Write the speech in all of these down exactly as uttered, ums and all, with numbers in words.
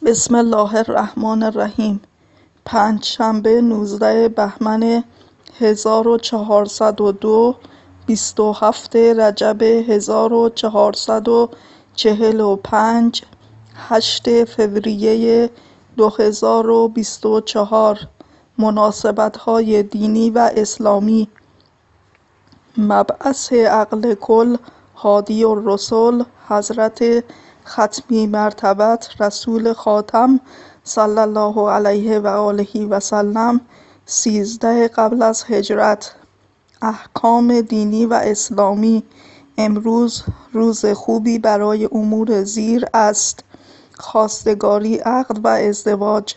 بسم الله الرحمن الرحیم. پنجشنبه نوزده بهمن هزار و چهارصد و دو، بیست و هفت رجب هزار و چهارصد و چهل و پنج، هشت فوریه دو هزار و بیست و چهار. مناسبت‌های دینی و اسلامی: مبعث عقل کل هادی الرسل حضرت ختمی مرتبت رسول خاتم صلی الله علیه و آله و سلم، سیزده قبل از هجرت. احکام دینی و اسلامی: امروز روز خوبی برای امور زیر است: خواستگاری، عقد و ازدواج،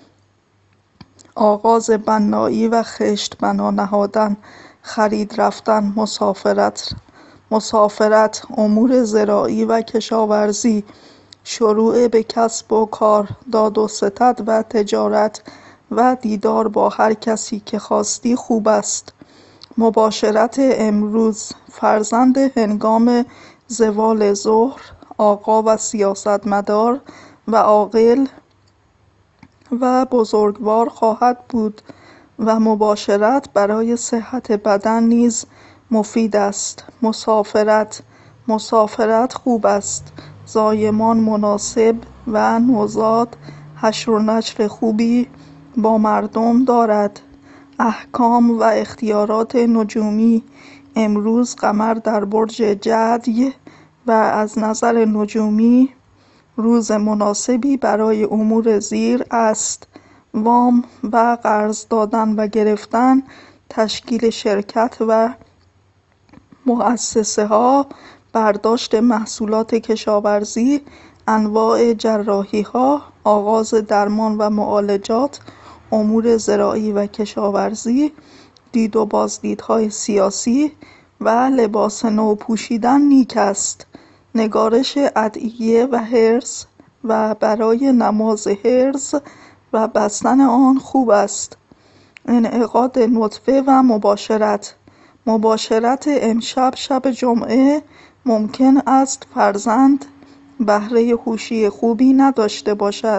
آغاز بنایی و خشت بنا نهادن، خرید رفتن، مسافرت مسافرت امور زراعی و کشاورزی، شروع به کسب و کار، داد و ستد و تجارت و دیدار با هر کسی که خواستی خوب است. مباشرت امروز: فرزند هنگام زوال ظهر، آقا و سیاستمدار و عاقل و بزرگوار خواهد بود و مباشرت برای صحت بدن نیز مفید است. مسافرت مسافرت خوب است. زایمان مناسب و نوزاد حشر و نشر خوبی با مردم دارد. احکام و اختیارات نجومی: امروز قمر در برج جدی و از نظر نجومی روز مناسبی برای امور زیر است: وام و قرض دادن و گرفتن، تشکیل شرکت و مؤسسه ها، برداشت محصولات کشاورزی، انواع جراحی ها، آغاز درمان و معالجات، امور زراعی و کشاورزی، دید و بازدیدهای سیاسی و لباس نو پوشیدن نیک است. نگارش ادعیه و حرز و برای نماز حرز و بستن آن خوب است. انعقاد نطفه و مباشرت: مباشرت امشب شب جمعه ممکن است فرزند بهره هوشی خوبی نداشته باشد.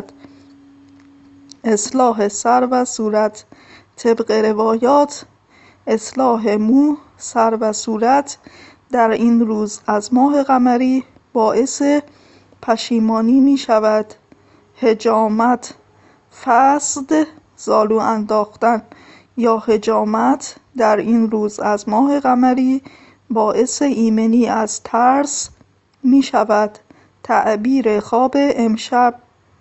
اصلاح سر و صورت: طبق روایات اصلاح مو، سر و صورت در این روز از ماه قمری باعث پشیمانی می شود. حجامت، فسد، زالو انداختن یا حجامت در این روز از ماه قمری باعث ایمنی از ترس می شود. تعبیر خواب امشب: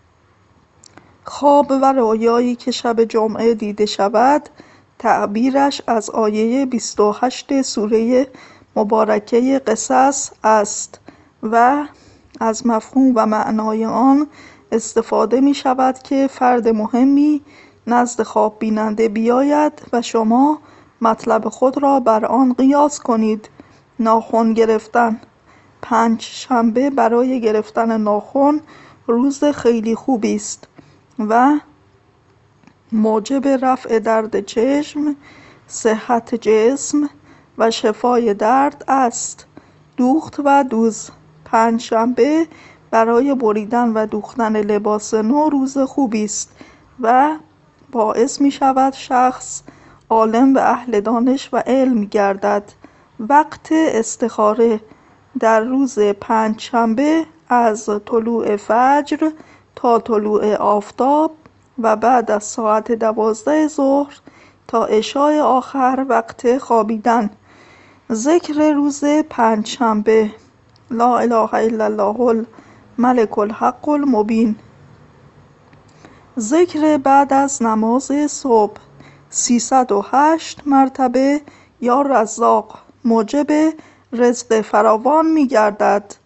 خواب و رؤیایی که شب جمعه دیده شود تعبیرش از آیه بیست و هشت سوره مبارکه قصص است و از مفهوم و معنای آن استفاده می شود که فرد مهمی نزد خواب بیننده بیاید و شما مطلب خود را بر آن قیاس کنید. ناخن گرفتن: پنج شنبه برای گرفتن ناخن روز خیلی خوبی است و موجب رفع درد چشم، صحت جسم و شفای درد است. دوخت و دوز: پنج شنبه برای بریدن و دوختن لباس نو روز خوبی است و باعث می شود شخص عالم و اهل دانش و علم گردد. وقت استخاره: در روز پنج شنبه از طلوع فجر تا طلوع آفتاب و بعد از ساعت دوازده ظهر تا عشای آخر وقت خوابیدن. ذکر روز پنج شنبه: لا اله الا الله الملک الحق المبین. ذکر بعد از نماز صبح: سیصد و هشت مرتبه یا رزاق موجب رزق فراوان می گردد.